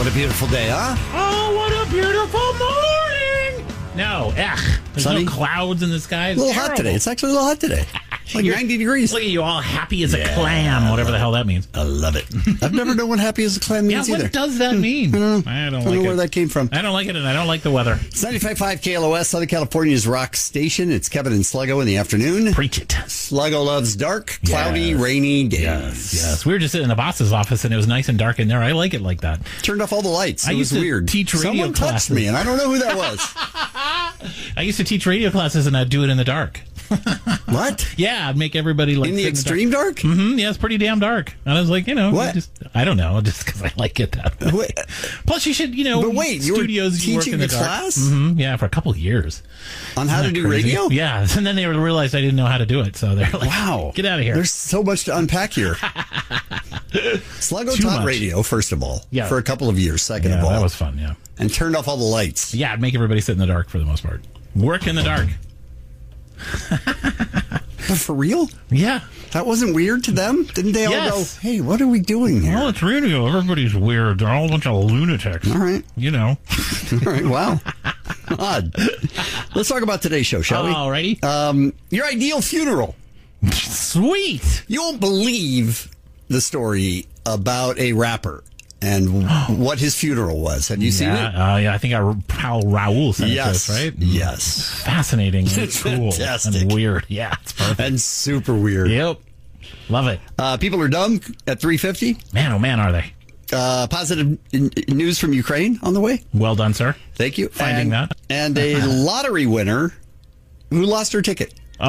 what a beautiful day, huh? Oh, what a beautiful morning! No, there's Sunny? no clouds in the sky. A little hot today. It's actually a little hot today. Like 90 degrees. Look at you all happy as a clam, whatever the hell that means. I love it. I've never known what happy as a clam means What either. does that mean? I don't I don't like know it. where that came from. I don't like it, and I don't like the weather. It's 95.5 KLOS, Southern California's rock station. It's Kevin and Sluggo in the afternoon. Preach it. Sluggo loves dark, cloudy, rainy days. Yes. We were just in the boss's office, and it was nice and dark in there. I like it like that. Turned off all the lights. I It was used to weird. teach radio Someone touched classes. me, and I don't know who that was. I used to teach radio classes, and I'd do it in the dark. What? Yeah, I'd make everybody like In the sit extreme dark? Mm-hmm. Yeah, it's pretty damn dark. And I was like, What? I don't know, just because I like it that way. Wait. Plus, you should, But wait, you were studios you work teaching in the the dark. class? Mm-hmm. Yeah, for a couple of years. On how to Isn't that do crazy? radio? Yeah, and then they realized I didn't know how to do it, so they're like, Wow. get out of here. There's so much to unpack here. Sluggo Too taught much. radio, first of all, Yeah. for a couple of years, second Yeah, of all. that was fun, yeah. And turned off all the lights. Yeah, I'd make everybody sit in the dark for the most part. Work in the dark. But for real? Yeah. That wasn't weird to them? Didn't they all Yes. go, hey, what are we doing here? Well, it's radio. Everybody's weird. They're all a bunch of lunatics. All right. You know. All right. Wow. Odd. Let's talk about today's show, shall we? Alrighty. Your ideal funeral. Sweet. You won't believe the story about a rapper and what his funeral was. Have you seen it? Yeah, I think our pal Raul sent it to Yes. us, right? Yes. Fascinating. And It's cool. fantastic. And weird. Yeah, it's perfect. And super weird. Yep. Love it. People are dumb at 3:50. Man, oh man, are they? Positive news from Ukraine on the way. Well done, sir. Thank you. Finding that. And a lottery winner who lost her ticket.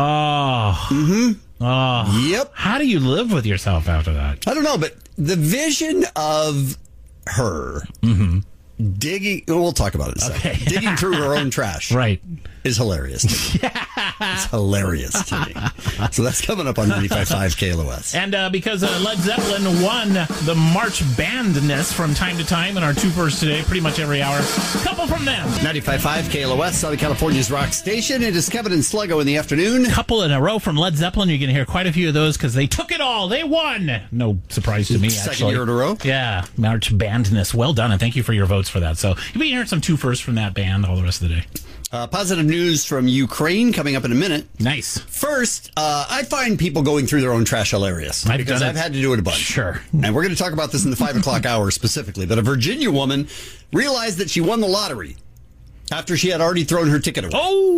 Oh. Mm-hmm. Oh. Yep. How do you live with yourself after that? I don't know, but the vision of her digging, we'll talk about it in a second. Okay. Digging through her own trash Right. is hilarious to me. It's hilarious to me. So that's coming up on 95.5 KLOS. And because Led Zeppelin won the March Bandness from time to time in our two-first today, pretty much every hour. Couple from them. 95.5 KLOS, Southern California's rock station. It is Kevin and Sluggo in the afternoon. Couple in a row from Led Zeppelin. You're going to hear quite a few of those because they took it all. They won. No surprise to me, actually. Second year in a row. Yeah, March Bandness. Well done, and thank you for your votes for that. So you'll be hearing some two-firsts from that band all the rest of the day. Positive news from Ukraine coming up in a minute. Nice. First, I find people going through their own trash hilarious because I've had to do it a bunch. Sure. And we're going to talk about this in the 5 o'clock hour specifically. But a Virginia woman realized that she won the lottery after she had already thrown her ticket away.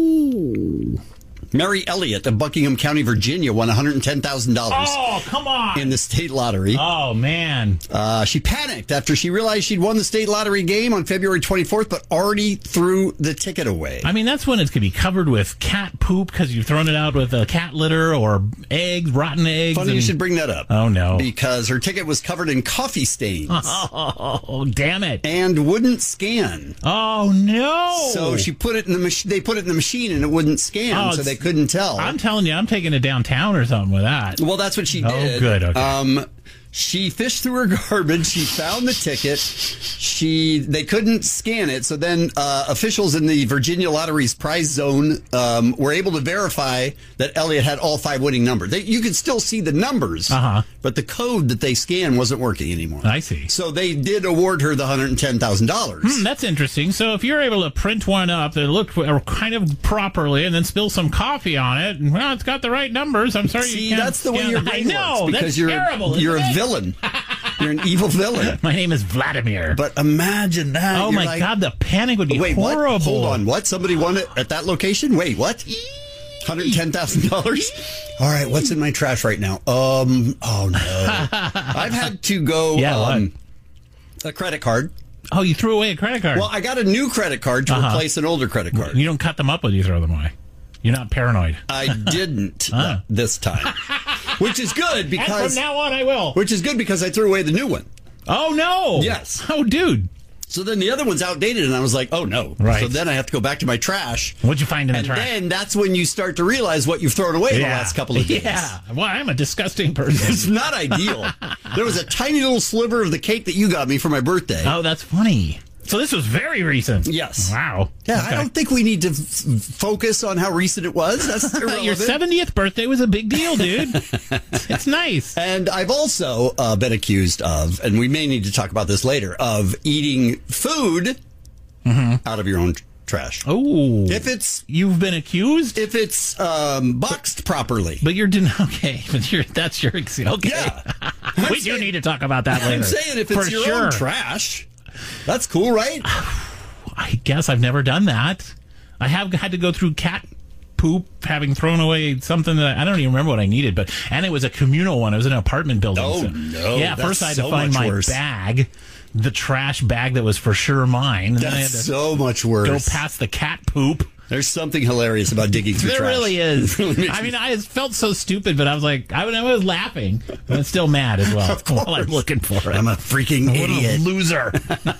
Oh! Mary Elliott of Buckingham County, Virginia, won $110,000 Oh, come on. in the state lottery. Oh, man. She panicked after she realized she'd won the state lottery game on February 24th, but already threw the ticket away. I mean, that's when it's going to be covered with cat poop because you've thrown it out with a cat litter or eggs, rotten eggs. Funny you should bring that up. Oh, no. Because her ticket was covered in coffee stains Oh, damn it. and wouldn't scan. Oh, no. So she put it in the machine. They put it in the machine and it wouldn't scan, Oh, so it's- they couldn't tell. I'm telling you, I'm taking it downtown or something with that. Well, that's what she Oh, did. good, okay. She fished through her garbage. She found the ticket. They couldn't scan it. So then officials in the Virginia Lottery's prize zone were able to verify that Elliott had all 5 winning numbers. You could still see the numbers, but the code that they scanned wasn't working anymore. I see. So they did award her the $110,000. That's interesting. So if you're able to print one up that looked kind of properly and then spill some coffee on it, and, well, it's got the right numbers. I'm sorry See, you can't that's the way scan your it. brain I know. works, because That's you're terrible. you're isn't a it? villain. You're an evil villain. My name is Vladimir. But imagine that. Oh, You're my like, God. The panic would be wait, horrible. what? Hold on. What? Somebody won it at that location? Wait, what? $110,000? All right, what's in my trash right now? Oh, no. I've had to go a credit card. Oh, you threw away a credit card. Well, I got a new credit card to replace an older credit card. You don't cut them up when you throw them away. You're not paranoid. I didn't this time. Which is good And because... from now on, I will. Which is good because I threw away the new one. Oh, no. Yes. Oh, dude. So then the other one's outdated, and I was like, oh, no. Right. So then I have to go back to my trash. What'd you find in the And trash? then that's when you start to realize what you've thrown away the last couple of days. Yeah. Well, I'm a disgusting person. It's not ideal. There was a tiny little sliver of the cake that you got me for my birthday. Oh, that's funny. So this was very recent. Yes. Wow. Yeah, Okay. I don't think we need to focus on how recent it was. That's irrelevant. Your 70th birthday was a big deal, dude. It's nice. And I've also been accused of, and we may need to talk about this later, of eating food out of your own trash. Oh. You've been accused? If it's boxed properly. But okay. That's your excuse. Okay. Yeah. We do need to talk about that later. I'm saying if it's For your sure. own trash, that's cool, right? I guess I've never done that. I have had to go through cat poop, having thrown away something that I don't even remember what I needed, and it was a communal one. It was in an apartment building. Oh, so, no. Yeah, That's first I had to so find much my worse. bag, the trash bag that was for sure mine. And then I had That's to so much worse. go past the cat poop. There's something hilarious about digging through There trash. really is. It really makes I mean, I felt so stupid, but I was like, I was laughing, but I'm still mad as well while I'm looking for it. I'm a freaking What idiot. a loser.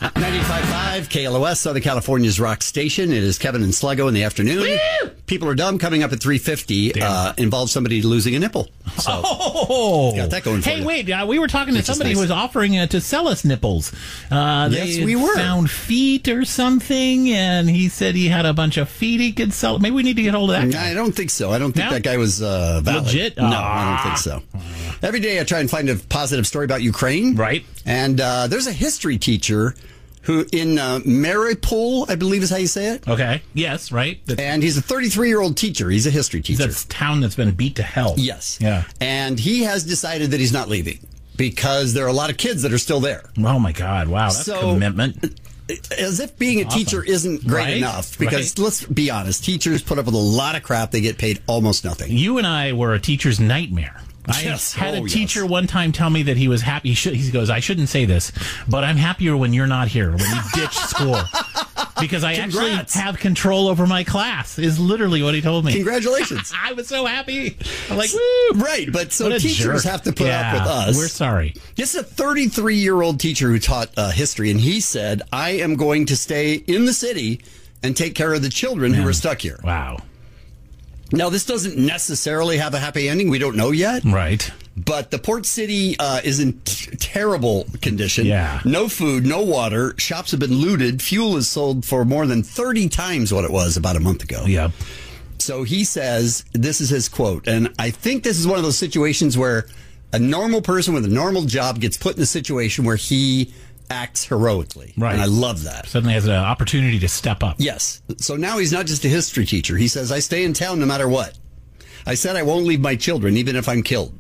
95.5 KLOS, Southern California's rock station. It is Kevin and Sluggo in the afternoon. Woo! People Are Dumb coming up at 3:50 involves somebody losing a nipple. So Oh, got that going for hey, you. wait! We were talking to Which is somebody who nice. was offering to sell us nipples. Yes, They we were. found feet or something, and he said he had a bunch of feet he could sell. Maybe we need to get hold of that guy. I don't think so. I don't think No? that guy was valid. Legit? No, I don't think so. Every day I try and find a positive story about Ukraine. Right. And there's a history teacher who in Mariupol, I believe is how you say it. Okay. Yes. Right. And he's a 33-year-old teacher. He's a history teacher. That's a town that's been beat to hell. Yes. Yeah. And he has decided that he's not leaving because there are a lot of kids that are still there. Oh my God! Wow, that's So- commitment. As if being a teacher isn't great Right? enough. Because Right. let's be honest, teachers put up with a lot of crap. They get paid almost nothing. You and I were a teacher's nightmare. Yes. I had Oh, a teacher yes. one time tell me that he was happy. He goes, I shouldn't say this, but I'm happier when you're not here, when you ditch school. Because I Congrats. actually have control over my class, is literally what he told me. Congratulations. I was so happy. I'm like, woo! Right, but so What a teachers jerk. have to put up with Yeah, us. We're sorry. This is a 33-year-old teacher who taught history, and he said, I am going to stay in the city and take care of the children who are stuck here. Wow. Now, this doesn't necessarily have a happy ending. We don't know yet. Right. But the port city is in terrible condition. Yeah. No food, no water. Shops have been looted. Fuel is sold for more than 30 times what it was about a month ago. Yep. So he says, this is his quote, and I think this is one of those situations where a normal person with a normal job gets put in a situation where he acts heroically. Right. And I love that. Suddenly has an opportunity to step up. Yes. So now he's not just a history teacher. He says, I stay in town no matter what. I said I won't leave my children, even if I'm killed.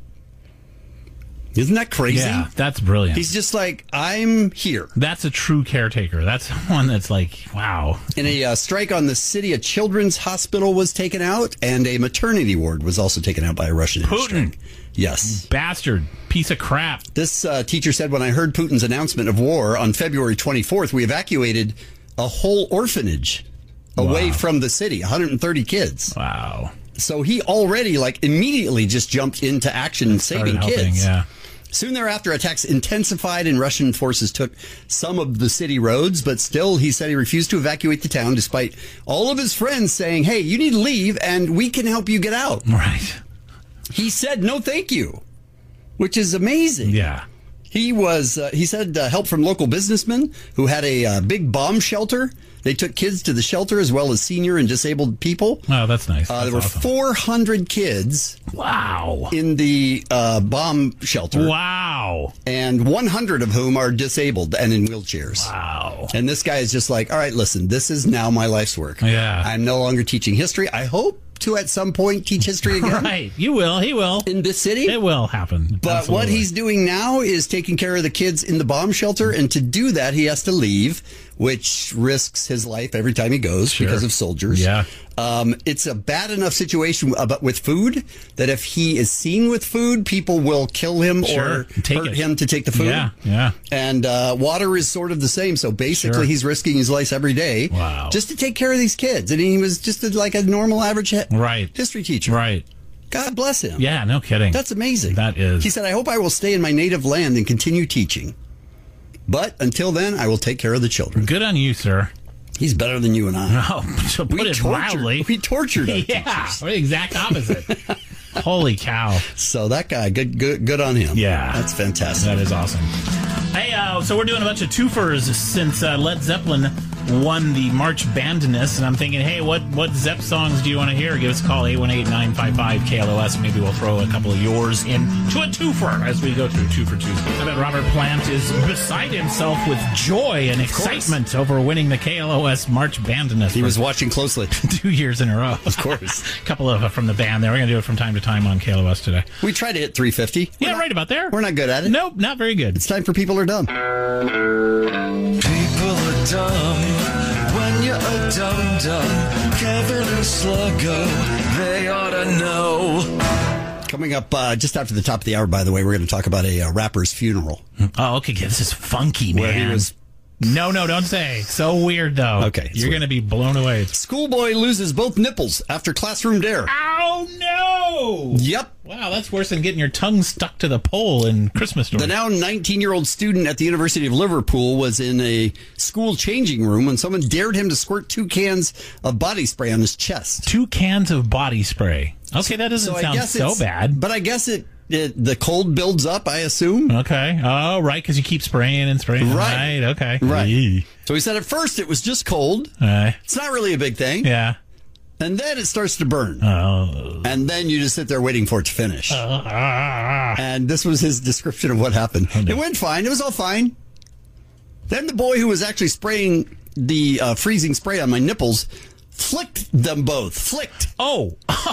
Isn't that crazy? Yeah, that's brilliant. He's just like, I'm here. That's a true caretaker. That's one that's like, wow. In a strike on the city, a children's hospital was taken out, and a maternity ward was also taken out by a Russian Putin. airstrike. Yes. Bastard. Piece of crap. This teacher said, when I heard Putin's announcement of war on February 24th, we evacuated a whole orphanage away from the city, 130 kids. Wow. So he already, immediately just jumped into action saving Started helping, kids. yeah. Soon thereafter, attacks intensified and Russian forces took some of the city roads, but still, he said he refused to evacuate the town despite all of his friends saying, hey, you need to leave and we can help you get out. Right. He said, no, thank you, which is amazing. Yeah. He said help from local businessmen who had a big bomb shelter. They took kids to the shelter as well as senior and disabled people. Oh, that's nice. There were 400 kids Wow. in the bomb shelter. Wow. And 100 of whom are disabled and in wheelchairs. Wow. And this guy is just like, all right, listen, this is now my life's work. Yeah. I'm no longer teaching history. I hope to at some point teach history again Right. You will. He will. in this city. It will happen. But Absolutely. what he's doing now is taking care of the kids in the bomb shelter. And to do that, he has to leave, which risks his life every time he goes because of soldiers. Yeah. It's a bad enough situation with food that if he is seen with food, people will kill him Sure. or Take hurt it. him to take the food. Yeah. Yeah. And water is sort of the same. So basically, Sure. he's risking his life every day Wow. just to take care of these kids. And he was just like a normal average Right. history teacher. Right. God bless him. Yeah. No kidding. That's amazing. That is. He said, I hope I will stay in my native land and continue teaching. But until then, I will take care of the children. Good on you, sir. He's better than you and I. Oh, to put it mildly. We tortured our Yeah. teachers. We're the exact opposite. Holy cow. So that guy, good on him. Yeah. That's fantastic. That is awesome. Hey, so we're doing a bunch of twofers since Led Zeppelin won the March Bandness, and I'm thinking, hey, what Zepp songs do you want to hear? Give us a call, 818-955-KLOS. Maybe we'll throw a couple of yours into a twofer as we go through Two for Tuesday. I bet Robert Plant is beside himself with joy and excitement over winning the KLOS March Bandness. He was watching closely. 2 years in a row. Of course. A couple of from the band there. We're going to do it from time to time on KLOS today. We try to hit 350. Yeah, right about there. We're not good at it. Nope, not very good. It's time for People Are Dumb. People are dumb when you're a dum-dum. Kevin and Sluggo, they ought to know. Coming up just after the top of the hour, by the way, we're going to talk about a rapper's funeral. Oh, okay. This is funky, man. Where he was... No, don't say. So weird, though. Okay. You're going to be blown away. Schoolboy loses both nipples after classroom dare. Oh, no! Yep. Wow, that's worse than getting your tongue stuck to the pole in Christmas Story. The now 19-year-old student at the University of Liverpool was in a school changing room when someone dared him to squirt 2 cans of body spray on his chest. 2 cans of body spray. Okay, that doesn't sound so bad. But I guess the cold builds up, I assume. Okay. Oh, right, because you keep spraying and spraying. Right. Okay. Right. Yee. So he said at first it was just cold. Right. It's not really a big thing. Yeah. And then it starts to burn. Oh. And then you just sit there waiting for it to finish. And this was his description of what happened. Oh, no. It went fine. It was all fine. Then the boy who was actually spraying the freezing spray on my nipples flicked them both. Flicked. Oh.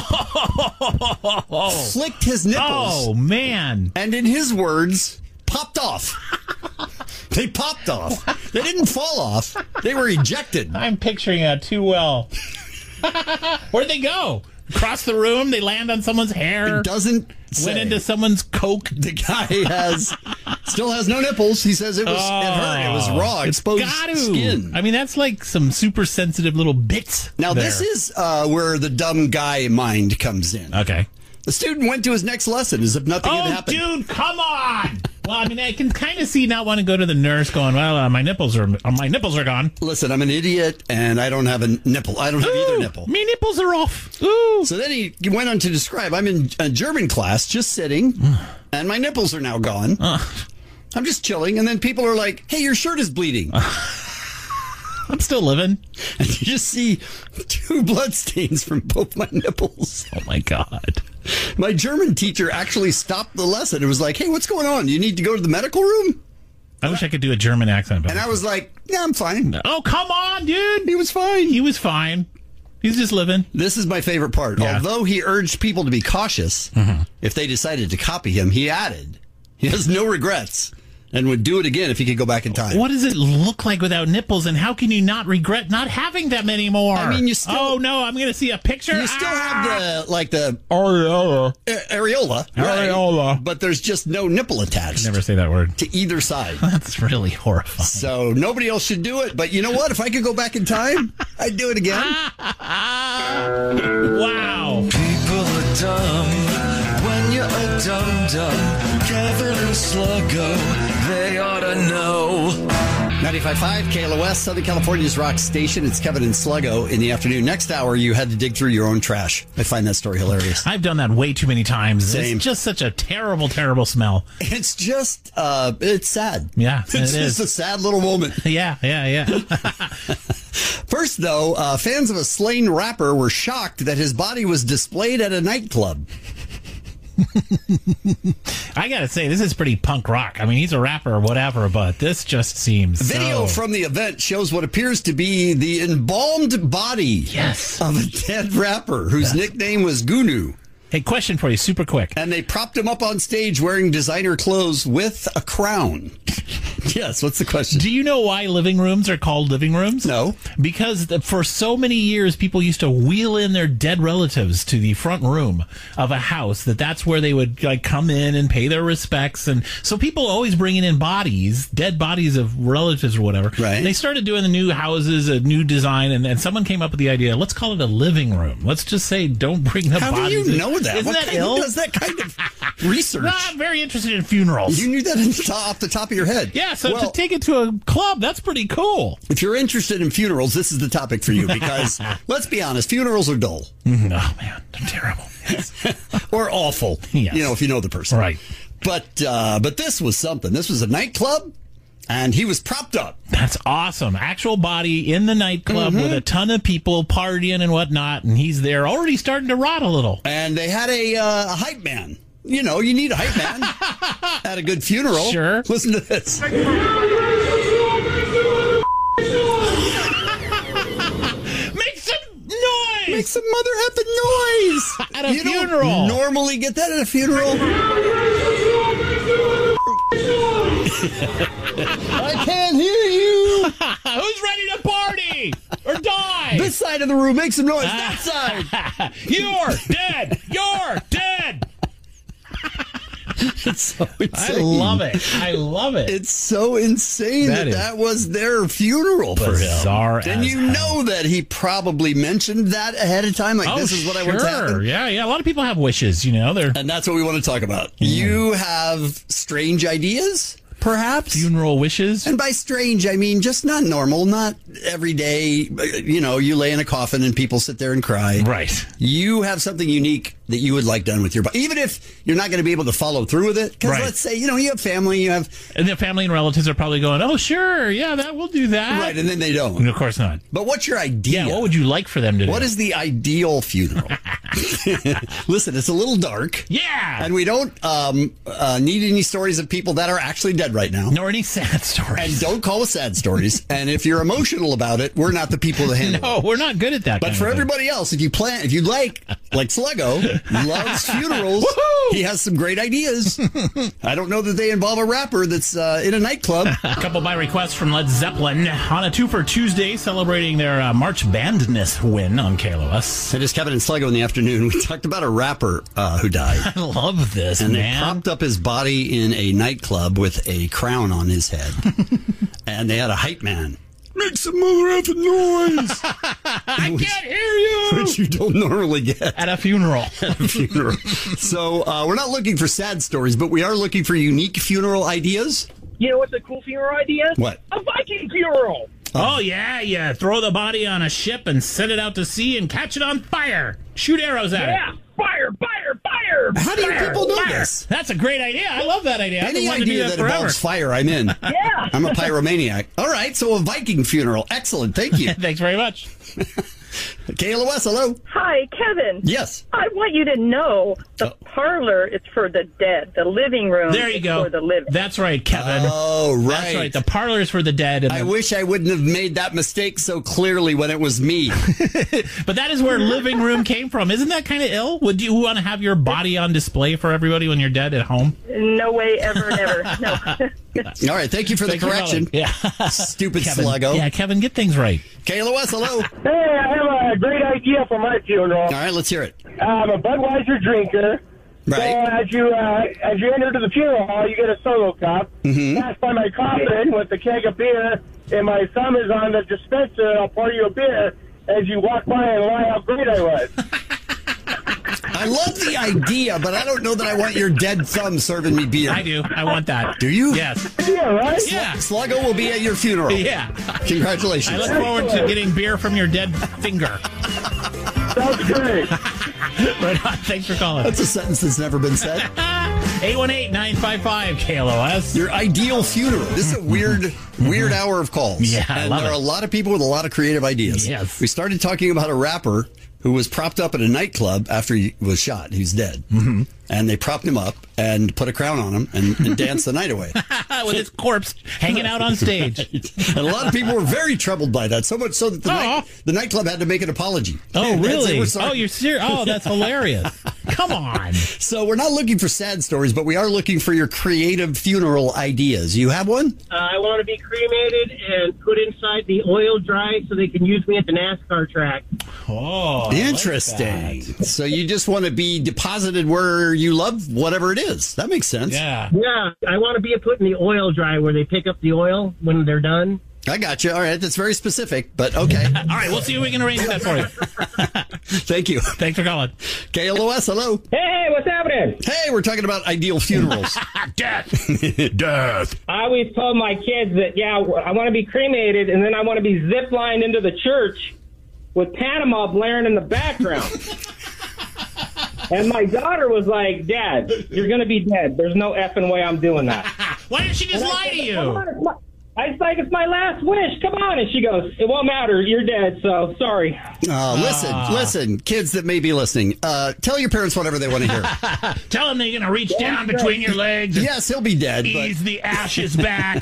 Flicked his nipples. Oh, man. And in his words, popped off. They popped off. They didn't fall off. They were ejected. I'm picturing that too well. Where'd they go? Across the room? They land on someone's hair? It doesn't say. Went into someone's coke? The guy still has no nipples. He says it hurt. It was raw, exposed skin. I mean, that's like some super sensitive little bits. Now, there. this is where the dumb guy mind comes in. Okay. The student went to his next lesson as if nothing had happened. Oh, dude, come on! Well, I mean, I can kind of see not want to go to the nurse going, well, my nipples are gone. Listen, I'm an idiot, and I don't have a nipple. I don't have either nipple. My nipples are off. Ooh. So then he went on to describe, I'm in a German class, just sitting, and my nipples are now gone. I'm just chilling, and then people are like, hey, your shirt is bleeding. I'm still living. And you just see 2 blood stains from both my nipples. Oh, my God. My German teacher actually stopped the lesson. It was like, hey, what's going on? You need to go to the medical room? I wish I could do a German accent. And I was like, yeah, I'm fine. Oh, come on, dude. He was fine. He was fine. He's just living. This is my favorite part. Yeah. Although he urged people to be cautious, if they decided to copy him, he added, he has no regrets and would do it again if he could go back in time. What does it look like without nipples, and how can you not regret not having them anymore? I mean, you still... Oh, no, I'm going to see a picture. You still have the Areola. areola. Areola. Right? But there's just no nipple attached Never say that word. to either side. That's really horrifying. So nobody else should do it. But you know what? If I could go back in time, I'd do it again. Wow. People are dumb when you're a dum-dum. Kevin and Sluggo, they ought to know. 95.5 KLOS, Southern California's rock station. It's Kevin and Sluggo in the afternoon. Next hour, you had to dig through your own trash. I find that story hilarious. I've done that way too many times. Same. It's just such a terrible, terrible smell. It's just, it's sad. Yeah, It's it just is. a sad little moment. Yeah. First, though, fans of a slain rapper were shocked that his body was displayed at a nightclub. I gotta say, this is pretty punk rock. I mean, he's a rapper or whatever, but this just seems Video from the event shows what appears to be the embalmed body of a dead rapper whose nickname was Gunu. Hey, question for you, super quick. And they propped him up on stage wearing designer clothes with a crown. Yes, what's the question? Do you know why living rooms are called living rooms? No. Because for so many years, people used to wheel in their dead relatives to the front room of a house. That's where they would like come in and pay their respects. And so people always bringing in bodies, dead bodies of relatives or whatever. Right. They started doing the new houses, a new design, and someone came up with the idea, let's call it a living room. Let's just say don't bring the How bodies do you in. know that? Isn't What that kind ill? Who does that kind of research? Well, I'm very interested in funerals. You knew that off the top of your head. Yeah, so Well, to take it to a club, that's pretty cool. if you're interested in funerals, this is the topic for you because, let's be honest, funerals are dull. Oh, man, they're terrible. Or awful, Yes. if you know the person. Right. But this was something. This was a nightclub, And he was propped up. That's awesome. Actual body in the nightclub with a ton of people partying and whatnot, and he's there already starting to rot a little. And they had a hype man. You know, you need a hype man at a good funeral. Sure. Listen to this. Make some noise! Make some mother effing noise At a you funeral. Don't normally get that at a funeral. I can't hear you. Who's ready to party or die? This side of the room, make some noise. That side. You're dead. You're dead. It's so insane. I love it. I love it. It's so insane That is that was their funeral for him. bizarre And as you hell. know that he probably mentioned that ahead of time. Like, this is what I want to happen. Yeah. A lot of people have wishes, you know. They're And that's what we want to talk about. You have strange ideas, perhaps? funeral wishes. And by strange, I mean just not normal, not every day. You know, you lay in a coffin and people sit there and cry. Right. You have something unique that you would like done with your body, even if you're not going to be able to follow through with it. Because Right. let's say, you know, you have family, you have... And their family and relatives are probably going, oh, sure. Yeah, that we'll do that. Right, and then they don't. And of course not. But what's your idea? Yeah, what would you like for them to do? What is the ideal funeral? Listen, it's a little dark. Yeah. And we don't need any stories of people that are actually dead right now. Nor any sad stories. And don't call us sad stories. And if you're emotional about it, we're not the people to handle it. No, we're not good at that. But kind for of thing. everybody else, if you like Sluggo, loves funerals, Woohoo! he has some great ideas. I don't know that they involve a rapper that's in a nightclub. A couple by requests from Led Zeppelin on a 2 for Tuesday, celebrating their March Bandness win on KLOS. It is Kevin and Sluggo in the afternoon. We talked about a rapper who died. I love this, And they man. propped up his body in a nightclub with a crown on his head. And they had a hype man. Make some mother effing noise. I can't hear you! Which you don't normally get At a funeral. at a funeral. So we're not looking for sad stories, but we are looking for unique funeral ideas. You know what's a cool funeral idea? What? A Viking funeral. Oh, yeah, you throw the body on a ship and set it out to sea and catch it on fire. Shoot arrows at Yeah. it. Fire, fire, fire. How do you fire. people know Fire. this? That's a great idea. I love that idea. I've been Any wanting to do idea that that forever. involves fire, I'm in. Yeah. I'm a pyromaniac. All right, so a Viking funeral. Excellent. Thank you. Thanks very much. KLOS, hello. Hi, Kevin. Yes. I want you to know the Oh. parlor is for the dead. The living room There you is go. for the living. That's right, Kevin. Oh, right. That's right. The parlor is for the dead. And I wish I wouldn't have made that mistake so clearly when it was me. But that is where living room came from. Isn't that kind of ill? Would you want to have your body on display for everybody when you're dead at home? No way, ever, never. No. All right, thank you for the Thanks for correction. calling. Yeah. Stupid Kevin. sluggo. Yeah, Kevin, get things right. KLOS, hello. Hey, I have a great idea for my funeral. All right, let's hear it. I'm a Budweiser drinker. Right. So as you enter to the funeral hall, you get a solo cup. Pass by my coffin with a keg of beer, and my thumb is on the dispenser. I'll pour you a beer as you walk by and lie how great I was. I love the idea, but I don't know that I want your dead thumb serving me beer. I do. I want that. Do you? Yes. Yeah, right? Yeah. Sluggo will be at your funeral. Yeah. Congratulations. I look forward to getting beer from your dead finger. Sounds great. Right on. Thanks for calling. That's a sentence that's never been said. 818-955-KLOS. Your ideal funeral. This is a weird hour of calls. Yeah, I and love there are it. a lot of people with a lot of creative ideas. Yes. We started talking about a rapper who was propped up at a nightclub after he was shot. He was dead. Mm-hmm. And they propped him up and put a crown on him and danced the night away. With his corpse hanging out on stage. And a lot of people were very troubled by that, so much so that Aw. the nightclub had to make an apology. Oh, They really? were sorry. Oh, you're serious? Oh, that's hilarious. Come on. So we're not looking for sad stories, but we are looking for your creative funeral ideas. You have one? I want to be cremated and put inside the oil dry so they can use me at the NASCAR track. Oh, I like Interesting. that. So you just want to be deposited where you love whatever it is. That makes sense. Yeah. Yeah, I want to be put in the oil dry where they pick up the oil when they're done. I got you. All right. That's very specific, but okay. All right, we'll see if we can arrange that for you. Thank you. Thanks for calling. KLOS, hello. Hey, what's happening? Hey, we're talking about ideal funerals. Death. Death. I always told my kids that, I want to be cremated, and then I want to be ziplined into the church with Panama blaring in the background. And my daughter was like, Dad, you're going to be dead. There's no effing way I'm doing that. Why didn't she just lie to you? I was like, it's my last wish. Come on. And she goes, it won't matter. You're dead, so sorry. Listen, kids that may be listening, tell your parents whatever they want to hear. Tell them they're going to reach down between your legs. Yes, he'll be dead. Ease the ashes back.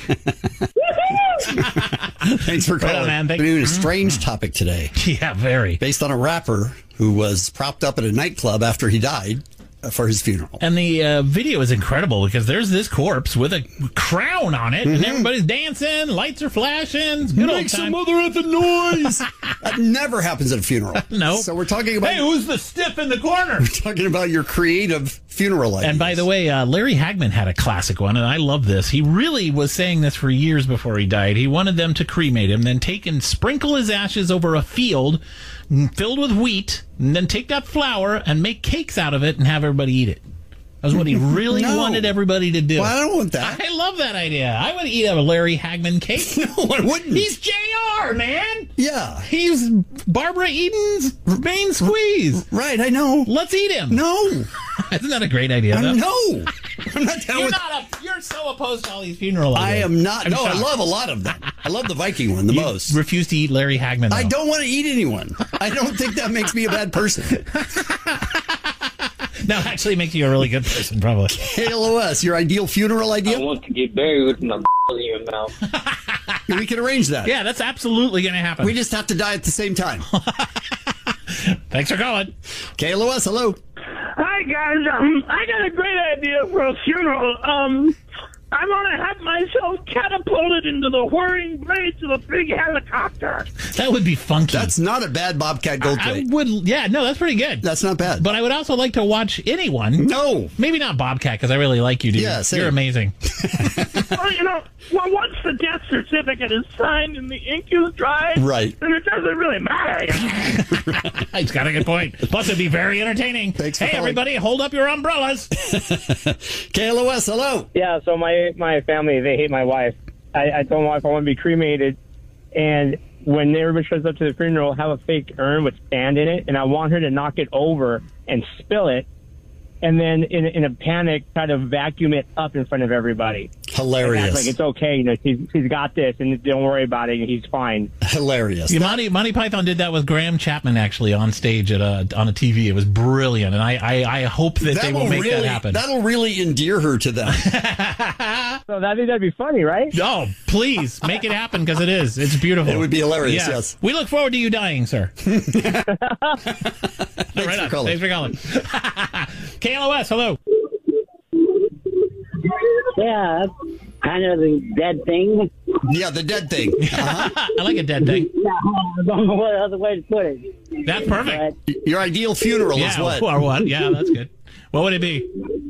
Thanks for calling. Man. We're doing a strange topic today. Yeah, very. Based on a rapper who was propped up at a nightclub after he died for his funeral. And the video is incredible because there's this corpse with a crown on it, and everybody's dancing, lights are flashing. Good old Make time. some mother at the noise. That never happens at a funeral. No. So we're talking about. Hey, who's the stiff in the corner? We're talking about your creative funeral ideas. And by the way, Larry Hagman had a classic one, and I love this. He really was saying this for years before he died. He wanted them to cremate him, then take and sprinkle his ashes over a field filled with wheat, and then take that flour and make cakes out of it and have everybody eat it. That was what he really wanted everybody to do. Well, I don't want that. I love that idea. I would eat a Larry Hagman cake. No, I wouldn't. He's JR, man. Yeah. He's Barbara Eden's main squeeze. Right, I know. Let's eat him. No. Isn't that a great idea, though? No. I'm not down with You're so opposed to all these funeral ideas. I am not. I'm I shocked. love a lot of them. I love the Viking one the most. Refuse to eat Larry Hagman, though. I don't want to eat anyone. I don't think that makes me a bad person. No, actually, it makes you a really good person, probably. KLOS, your ideal funeral idea? I want to get buried with my in your mouth. We can arrange that. Yeah, that's absolutely going to happen. We just have to die at the same time. Thanks for calling. KLOS, hello. Hi, guys. I got a great idea for a funeral. I want to have myself catapulted into the whirring blades of a big helicopter. That would be funky. That's not a bad Bobcat Goldthwait. That's pretty good. That's not bad. But I would also like to watch anyone. No. Maybe not Bobcat, because I really like you, dude. Yeah, same. You're amazing. Well, once the death certificate is signed and the ink is dry, Right. then it doesn't really matter. He's got a good point. Plus, it'd be very entertaining. Thanks for Hey, calling. everybody, hold up your umbrellas. KLOS, hello. Yeah, so my family, they hate my wife. I told my wife I want to be cremated, and when everybody shows up to the funeral, have a fake urn with sand in it, and I want her to knock it over and spill it, and then in a panic try to vacuum it up in front of everybody. Hilarious. Like it's okay, she's got this, and don't worry about it, and he's fine. Hilarious. Monty Python did that with Graham Chapman, actually, on stage on a TV. It was brilliant, and I hope that they will make that happen. That'll really endear her to them. So that'd be funny, right? Oh, please, make it happen, because it is. It's beautiful. It would be hilarious, yes. We look forward to you dying, sir. Thanks for calling. Thanks for calling. KLOS, hello. Yeah, kind of the dead thing. Yeah, the dead thing. Uh-huh. I like a dead thing. Yeah, I don't know what other way to put it. That's perfect. Your ideal funeral is what? Or what? Yeah, that's good. What would it be?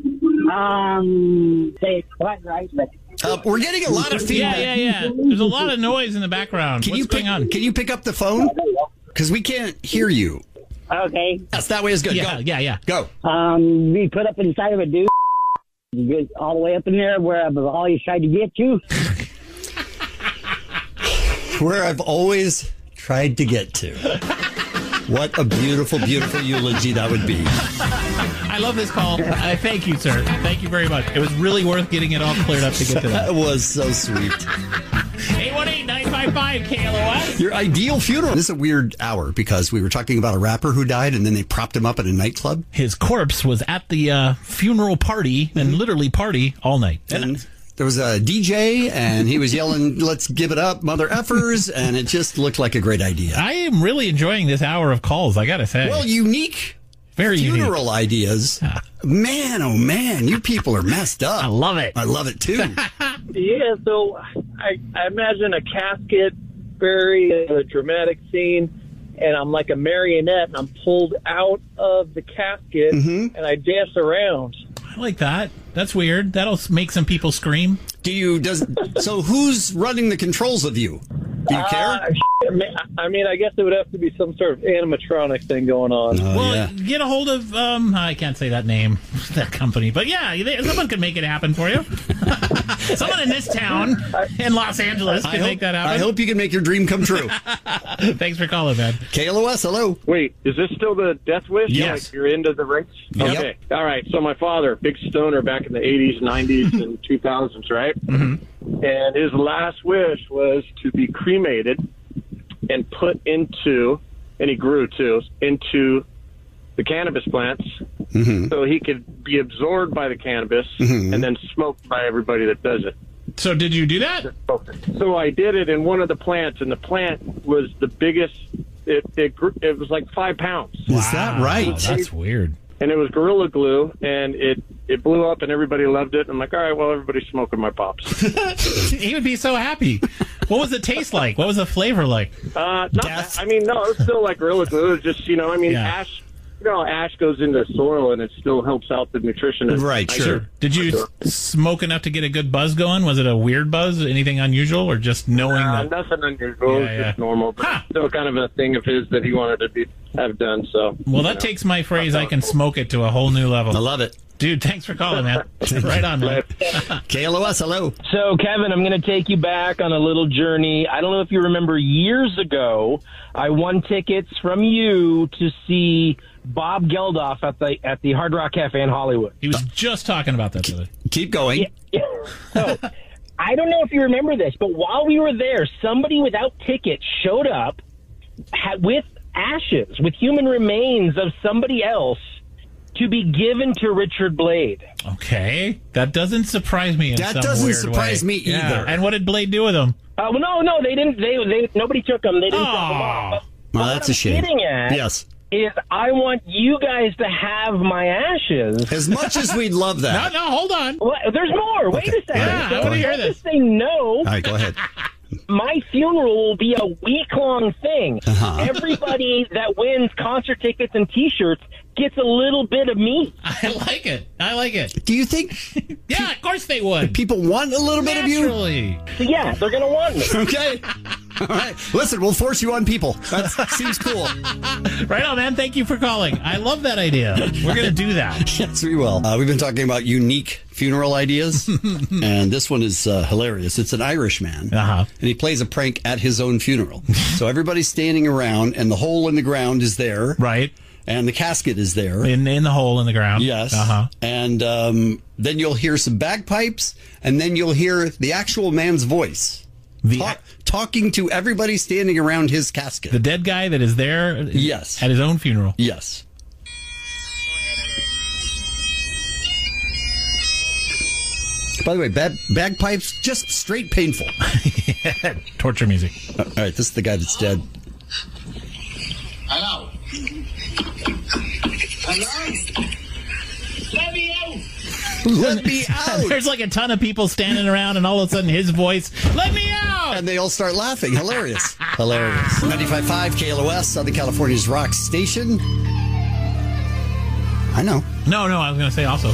Say it quite right, but we're getting a lot of feedback. Yeah. There's a lot of noise in the background. What's going on? Can you pick up the phone? Because we can't hear you. okay. Yes, that way is good. Yeah. Go. Be put up inside of a dude, get all the way up in there where I've always tried to get to. Where I've always tried to get to. What a beautiful, beautiful eulogy that would be. I love this call. I thank you, sir. Thank you very much. It was really worth getting it all cleared up to get to that. That was so sweet. 818-955-KLOS. Your ideal funeral. This is a weird hour because we were talking about a rapper who died and then they propped him up at a nightclub. His corpse was at the funeral party and literally party all night. And there was a DJ and he was yelling, "Let's give it up, mother effers," and it just looked like a great idea. I am really enjoying this hour of calls, I gotta say. Well, unique very funeral ideas. Man, oh man, you people are messed up. I love it. I love it too. Yeah, so I imagine a casket, very dramatic scene, and I'm like a marionette, and I'm pulled out of the casket, and I dance around. I like that. That's weird. That'll make some people scream. So who's running the controls of you? Do you care? I mean, I guess it would have to be some sort of animatronic thing going on. Get a hold of, I can't say that name, that company. But yeah, someone could make it happen for you. Someone in this town, in Los Angeles, can make that happen. I hope you can make your dream come true. Thanks for calling, man. KLOS, hello. Wait, is this still the Death Wish? Yes. Like you're into the race? Yep. Okay. All right. So my father, big stoner back in the 80s, 90s, and 2000s, right? Mm-hmm. and his last wish was to be cremated and put into, and he grew too, into the cannabis plants, so he could be absorbed by the cannabis and then smoked by everybody that does it. So did you do that? So I did it in one of the plants, and the plant was the biggest. It was like 5 pounds. Is that right? That's weird. And it was Gorilla Glue, and it blew up, and everybody loved it. I'm like, all right, well, everybody's smoking my pops. He would be so happy. What was the taste like? What was the flavor like? No, it's still like Gorilla Glue. It's just, ash. Ash goes into soil and it still helps out the nutrition. Right, sure. Did you smoke enough to get a good buzz going? Was it a weird buzz? Anything unusual, or just knowing that? Nothing unusual. It was just normal. But still kind of a thing of his that he wanted to have done. So. Well, that takes my phrase, I can smoke it, to a whole new level. I love it. Dude, thanks for calling, man. Right on, man. KLOS, hello. So, Kevin, I'm going to take you back on a little journey. I don't know if you remember, years ago, I won tickets from you to see Bob Geldof at the Hard Rock Cafe in Hollywood. He was just talking about that today. Keep going. Yeah. So, I don't know if you remember this, but while we were there, somebody without tickets showed up with ashes, with human remains of somebody else, to be given to Richard Blade. Okay. That doesn't surprise me in some weird way. That doesn't surprise me either. Yeah. And what did Blade do with them? Well, no, they didn't. They nobody took them. They didn't drop them off. Well, that's a shame. What I'm getting at is I want you guys to have my ashes. As much as we'd love that. No, hold on. Well, there's more. Wait a second. Yeah, I want to hear this. Say no. All right, go ahead. My funeral will be a week-long thing. Everybody that wins concert tickets and T-shirts gets a little bit of me. I like it. Do you think? Yeah, of course they would. People want a little bit of you? Naturally. So yeah, they're going to want me. Okay. All right. Listen, we'll force you on people. That seems cool. Right on, man. Thank you for calling. I love that idea. We're going to do that. Yes, we will. We've been talking about unique funeral ideas, and this one is hilarious. It's an Irishman, and he plays a prank at his own funeral. So everybody's standing around, and the hole in the ground is there. Right. And the casket is there. In the hole in the ground. Yes. And then you'll hear some bagpipes, and then you'll hear the actual man's voice. Talking to everybody standing around his casket. The dead guy that is there? Yes. At his own funeral? Yes. By the way, bagpipes, just straight painful. Torture music. All right, this is the guy that's dead. Hello? Hello? Let me out! Let me out! There's like a ton of people standing around, and all of a sudden his voice, let me out! And they all start laughing. Hilarious. Hilarious. 95.5 KLOS, Southern California's rock station. I know. No, I was going to say also.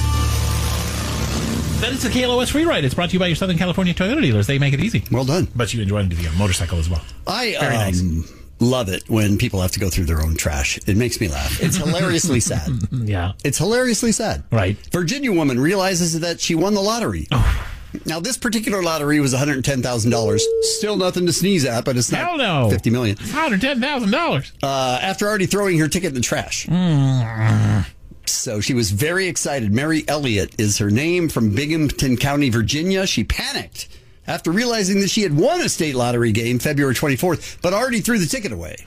That is the KLOS Free Ride. It's brought to you by your Southern California Toyota dealers. They make it easy. Well done. But you enjoy the motorcycle as well. Very nice. Love it when people have to go through their own trash. It makes me laugh. It's hilariously sad. Yeah. It's hilariously sad. Right. Virginia woman realizes that she won the lottery. Oh. Now, this particular lottery was $110,000. Still nothing to sneeze at, but it's not $50 million. $110,000. After already throwing her ticket in the trash. So she was very excited. Mary Elliott is her name, from Binghamton County, Virginia. She panicked after realizing that she had won a state lottery game February 24th, but already threw the ticket away.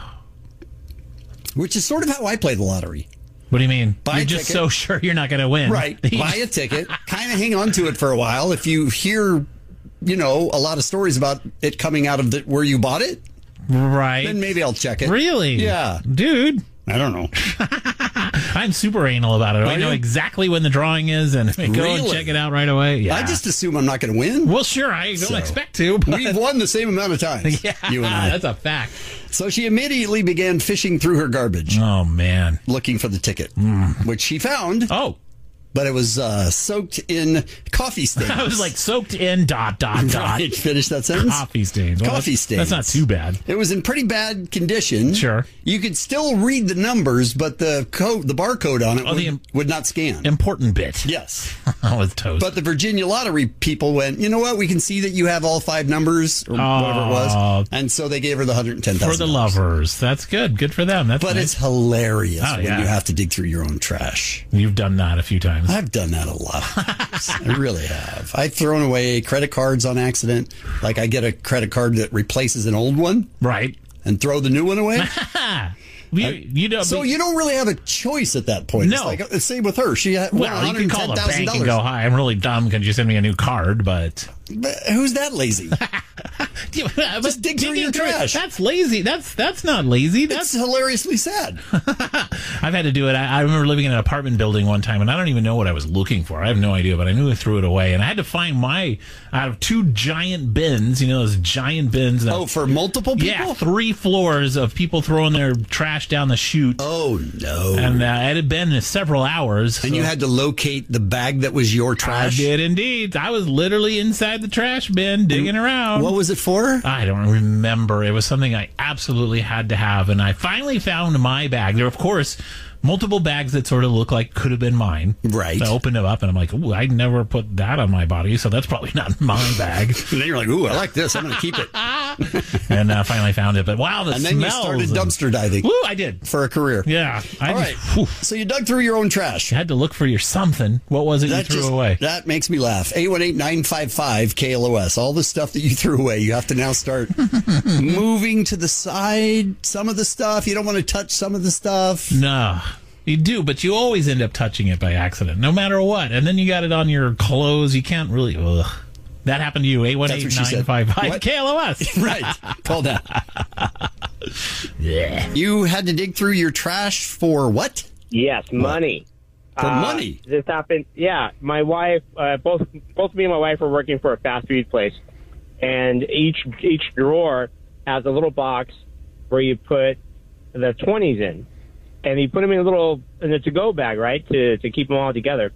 Which is sort of how I play the lottery. What do you mean? Buy You're just so sure you're not going to win. Right. Buy a ticket, kind of hang on to it for a while. If you hear, a lot of stories about it coming out of where you bought it, right, then maybe I'll check it. Really? Yeah. Dude. I don't know. I'm super anal about it. I know exactly when the drawing is and go and check it out right away. Yeah. I just assume I'm not going to win. Well, sure. I don't expect to. But we've won the same amount of times. Yeah, you and I. That's a fact. So she immediately began fishing through her garbage. Oh, man. Looking for the ticket, which she found. Oh. But it was soaked in coffee stains. I was like, soaked in ... Right, finish that sentence. Coffee stains. Well, coffee stains. That's not too bad. It was in pretty bad condition. Sure. You could still read the numbers, but the barcode on it would not scan. Important bit. Yes. With toast. But the Virginia Lottery people went, you know what? We can see that you have all 5 numbers, or whatever it was. And so they gave her the $110,000. For the lovers. That's good. Good for them. That's But nice. It's hilarious when you you have to dig through your own trash. You've done that a few times. times. I've done that a lot. I really have. I've thrown away credit cards on accident. Like I get a credit card that replaces an old one. Right. And throw the new one away. So you don't really have a choice at that point. No. It's like, same with her. She had well, you can call the bank and go, "Hi, I'm really dumb. Could you send me a new card?" But who's that lazy? Just dig through your trash. That's lazy. That's not lazy. That's hilariously sad. I've had to do it. I remember living in an apartment building one time, and I don't even know what I was looking for. I have no idea, but I knew I threw it away, and I had to find out of 2 giant bins. You know, those giant bins. For multiple people? Yeah, 3 floors of people throwing their trash down the chute. Oh, no. And it had been several hours. And you had to locate the bag that was your trash? I did indeed. I was literally inside the trash bin digging around. What was it for? I don't remember. It was something I absolutely had to have. And I finally found my bag. There, of course, multiple bags that sort of look like could have been mine. Right. So I opened it up and I'm like, ooh, I never put that on my body, so that's probably not my bag. And then you're like, ooh, I like this. I'm going to keep it. And I finally found it. But wow, the smells. And then you started dumpster diving. Woo, I did. For a career. Yeah. All right. So you dug through your own trash. You had to look for your something. What was it you threw away? That makes me laugh. 818-955-KLOS. All the stuff that you threw away, you have to now start moving to the side some of the stuff. You don't want to touch some of the stuff. No. You do, but you always end up touching it by accident, no matter what. And then you got it on your clothes. You can't really... Ugh. That happened to you, 818-955-KLOS. Right. Call that. Yeah. You had to dig through your trash for what? Yes, money. For money? This happened, yeah. My wife, both me and my wife were working for a fast food place. And each drawer has a little box where you put the 20s in. And you put them in a to-go bag, right, to keep them all together.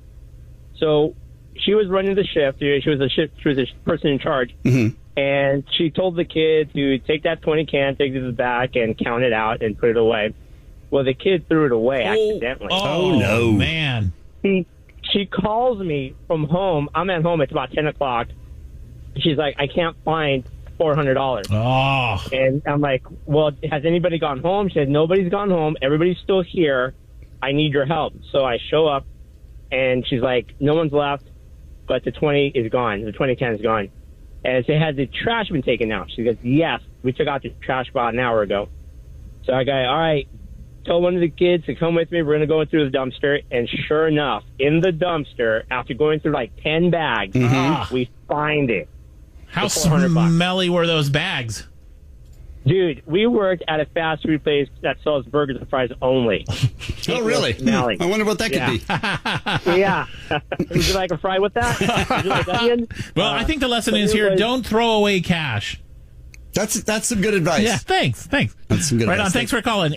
So she was running the shift. She was the person in charge. Mm-hmm. And she told the kid to take that 20 can, take it to the back, and count it out and put it away. Well, the kid threw it away accidentally. Oh, no. Man. She calls me from home. I'm at home. It's about 10 o'clock. She's like, I can't find $400. Oh. And I'm like, well, has anybody gone home? She said, nobody's gone home. Everybody's still here. I need your help. So I show up, and she's like, no one's left, but the 20 is gone. The 20 can is gone. And I said, has the trash been taken out? She goes, yes. We took out the trash about an hour ago. So I go, all right, tell one of the kids to come with me. We're going to go through the dumpster. And sure enough, in the dumpster, after going through like 10 bags, we find it. How smelly were those bags? Dude, we worked at a fast food place that sells burgers and fries only. Oh, really? I wonder what that could be. Yeah. Would you like a fry with that? Would you like onion? Well, I think the lesson is here, don't throw away cash. That's some good advice. Yeah, thanks. That's some good advice. Right on. Thanks for calling.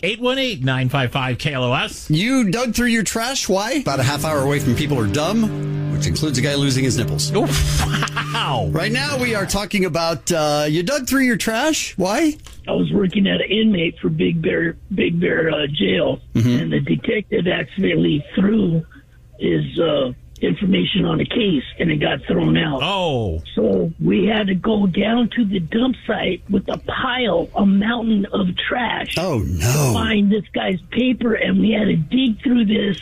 818-955-KLOS. You dug through your trash. Why? About a half hour away from People Are Dumb, which includes a guy losing his nipples. Oh, wow. Right now we are talking about you dug through your trash. Why? I was working at an inmate for Big Bear jail, and the detective accidentally threw his information on a case, and it got thrown out. Oh. So we had to go down to the dump site with a mountain of trash. Oh, no. To find this guy's paper, and we had to dig through this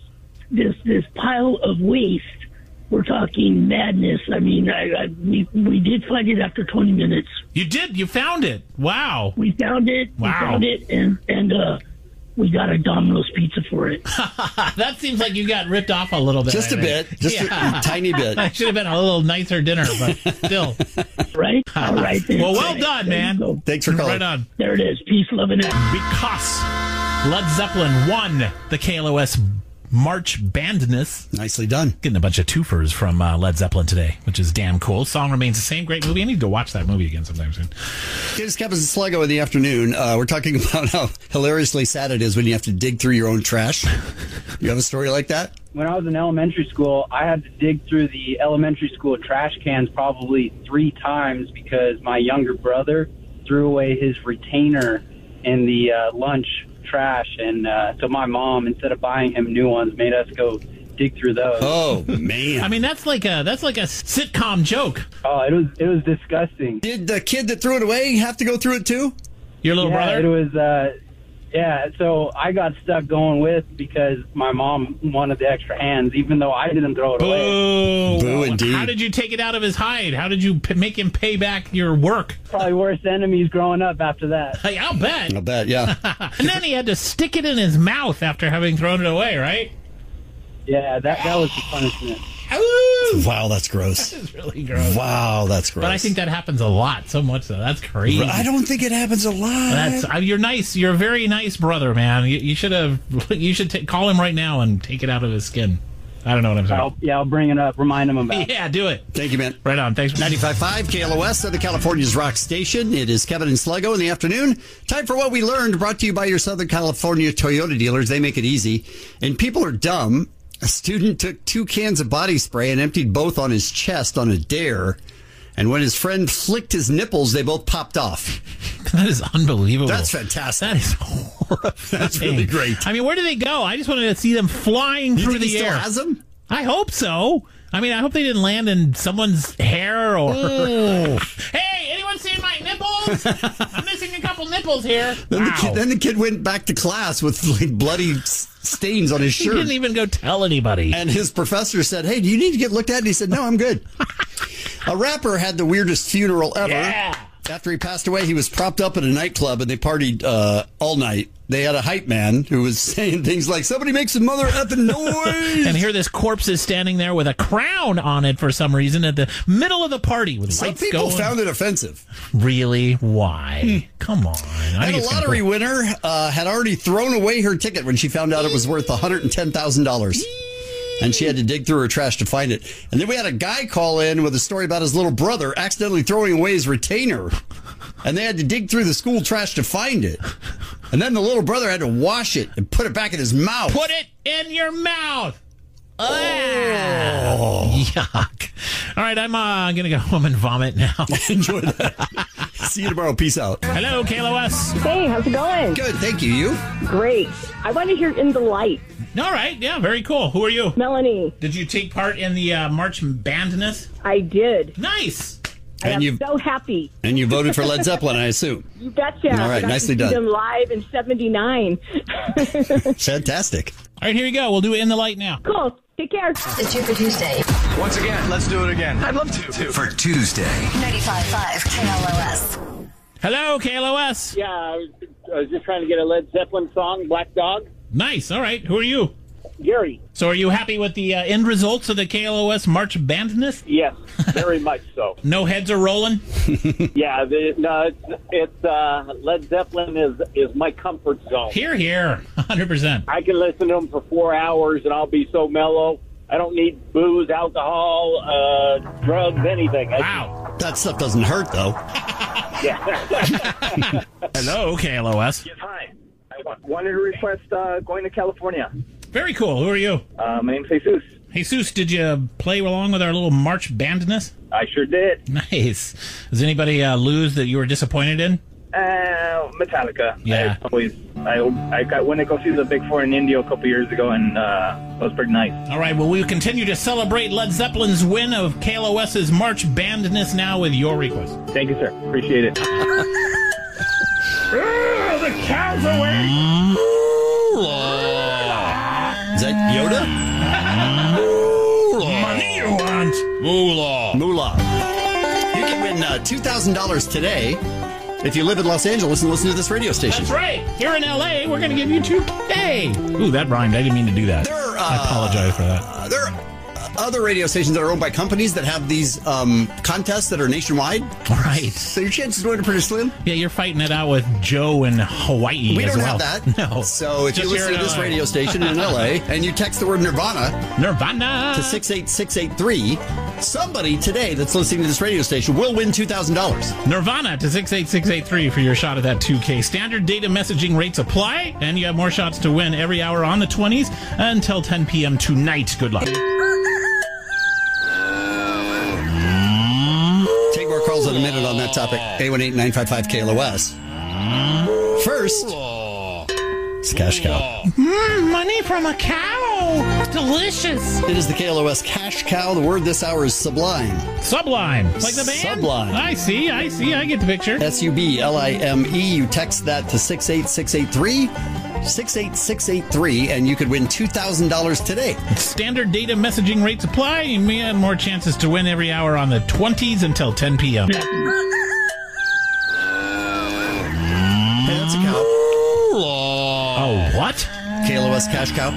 pile of waste. We're talking madness. I mean, we did find it after 20 minutes. You did? You found it? Wow. We found it. Wow. We found it, and we got a Domino's pizza for it. That seems like you got ripped off a little bit. Just a bit. Just a tiny bit. That should have been a little nicer dinner, but still. Right? All right. Then. Well, well done, man. Thanks for calling. Right on. There it is. Peace, love, and Because Led Zeppelin won the KLOS March Bandness. Nicely done. Getting a bunch of twofers from Led Zeppelin today, which is damn cool. Song remains the same. Great movie. I need to watch that movie again sometime soon. Here's Kevin Sluggo in the afternoon. We're talking about how hilariously sad it is when you have to dig through your own trash. You have a story like that? When I was in elementary school, I had to dig through the elementary school trash cans probably 3 times because my younger brother threw away his retainer in the lunch trash, and so my mom, instead of buying him new ones, made us go dig through those. Oh man! I mean, that's like a sitcom joke. Oh, it was disgusting. Did the kid that threw it away have to go through it too? Your little brother? It was Yeah, so I got stuck going with because my mom wanted the extra hands, even though I didn't throw it away. Boo, indeed. How did you take it out of his hide? How did you make him pay back your work? Probably worst enemies growing up after that. Hey, I'll bet, yeah. And then he had to stick it in his mouth after having thrown it away, right? Yeah, that was the punishment. Wow, that's gross. That is really gross. Wow, that's gross. But I think that happens a lot, so much so. That's crazy. I don't think it happens a lot. You're nice. You're a very nice brother, man. You should have. You should call him right now and take it out of his skin. I don't know what I'm saying. I'll bring it up. Remind him about it. Yeah, do it. Thank you, man. Right on. Thanks. 95.5 KLOS, Southern California's rock station. It is Kevin and Sluggo in the afternoon. Time for What We Learned, brought to you by your Southern California Toyota dealers. They make it easy. And people are dumb. A student took 2 cans of body spray and emptied both on his chest on a dare. And when his friend flicked his nipples, they both popped off. That is unbelievable. That's fantastic. That is horrifying. That's really great. I mean, where do they go? I just wanted to see them flying through the air. Still has them? I hope so. I mean, I hope they didn't land in someone's hair or... Hey, anyone seen my nipples? I'm missing a couple nipples here. Then the kid went back to class with like bloody stains on his shirt. He didn't even go tell anybody. And his professor said, hey, do you need to get looked at? And he said, no, I'm good. A rapper had the weirdest funeral ever. Yeah. After he passed away, he was propped up at a nightclub and they partied all night. They had a hype man who was saying things like, somebody make some mother effing noise. And here this corpse is standing there with a crown on it for some reason at the middle of the party with Some lights people going. found it offensive. Really? Why? Come on. And a lottery winner had already thrown away her ticket when she found out it was worth $110,000. And she had to dig through her trash to find it. And then we had a guy call in with a story about his little brother accidentally throwing away his retainer. And they had to dig through the school trash to find it. And then the little brother had to wash it and put it back in his mouth. Put it in your mouth. Oh. Yuck. All right, I'm going to go home and vomit now. Enjoy that. See you tomorrow. Peace out. Hello, KLOS. Hey, how's it going? Good, thank you. You? Great. I want to hear In the Light. All right, yeah, very cool. Who are you? Melanie. Did you take part in the March Bandness? I did. Nice. I am so happy. And you voted for Led Zeppelin, I assume. You betcha. All right, nicely done. I them live in '79. Fantastic. All right, here we go. We'll do it In the Light now. Cool. Take care. It's Super Tuesday. Once again, let's do it again. I'd love to. For Tuesday. 95.5 KLOS. Hello, KLOS. Yeah, I was just trying to get a Led Zeppelin song, Black Dog. Nice. All right. Who are you? Gary. So are you happy with the end results of the KLOS March Bandness? Yes, very much so. No heads are rolling? Yeah, it's Led Zeppelin is my comfort zone. Here, 100%. I can listen to them for 4 hours and I'll be so mellow. I don't need booze, alcohol, drugs, anything. Wow. That stuff doesn't hurt, though. Yeah. Hello, KLOS. Yes, hi. I wanted to request going to California. Very cool. Who are you? My name's Jesus. Jesus, did you play along with our little March Bandness? I sure did. Nice. Does anybody lose that you were disappointed in? Metallica. Yeah. I went to go see the Big Four in India a couple years ago, and that was pretty nice. All right, well, we'll continue to celebrate Led Zeppelin's win of KLOS's March Bandness now with your request. Thank you, sir. Appreciate it. The cows away. Is that Yoda? Money you want. Moolah. You can win $2,000 today if you live in Los Angeles and listen to this radio station. That's right. Here in L.A., we're going to give you $2K. Ooh, that rhymed. I didn't mean to do that. I apologize for that. There are other radio stations that are owned by companies that have these contests that are nationwide. Right. So your chances of winning are pretty slim. Yeah, you're fighting it out with Joe in Hawaii We as don't well. have that. No. So if you Just listen here to in this LA. radio station in L.A. and you text the word Nirvana to 68683, somebody today that's listening to this radio station will win $2,000. Nirvana to 68683 for your shot at that 2K. Standard data messaging rates apply, and you have more shots to win every hour on the 20s until 10 p.m. tonight. Good luck. Take more calls in a minute on that topic. 818-955-KLOS. First, it's Cash Cow. Money from a cow. Oh, delicious. It is the KLOS Cash Cow. The word this hour is sublime. Sublime. Like the band? Sublime. I see. I get the picture. SUBLIME. You text that to 68683. 68683, and you could win $2,000 today. Standard data messaging rates apply. You may have more chances to win every hour on the 20s until 10 p.m. Hey, that's a cow. Oh, what? KLOS Cash Cow.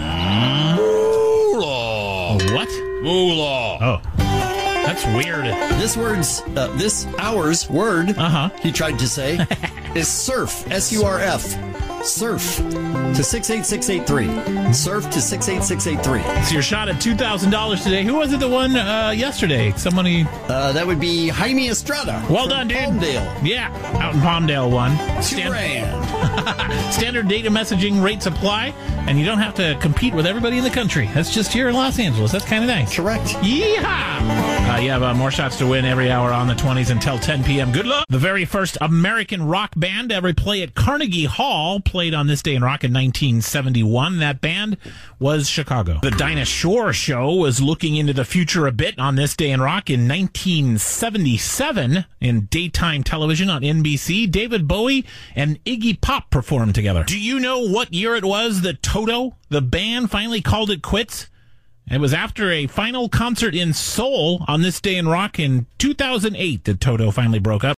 What? Moolah. Oh. That's weird. This hour's word, he tried to say, is surf. S-U-R-F. Surf to 68683. Surf to 68683. It's your shot at $2,000 today. Who was it that won yesterday? Somebody. That would be Jaime Estrada. Well done, dude. Palmdale. Yeah, out in Palmdale won. $2,000. Standard data messaging rates apply, and you don't have to compete with everybody in the country. That's just here in Los Angeles. That's kind of nice. Correct. Yeehaw! You have more shots to win every hour on the 20s until 10 p.m. Good luck. The very first American rock band to ever play at Carnegie Hall played on This Day in Rock in 1971. That band was Chicago. The Dinah Shore Show was looking into the future a bit on This Day in Rock in 1977 in daytime television on NBC. David Bowie and Iggy Pop performed together. Do you know what year it was that Toto, the band, finally called it quits? It was after a final concert in Seoul on This Day in Rock in 2008 that Toto finally broke up.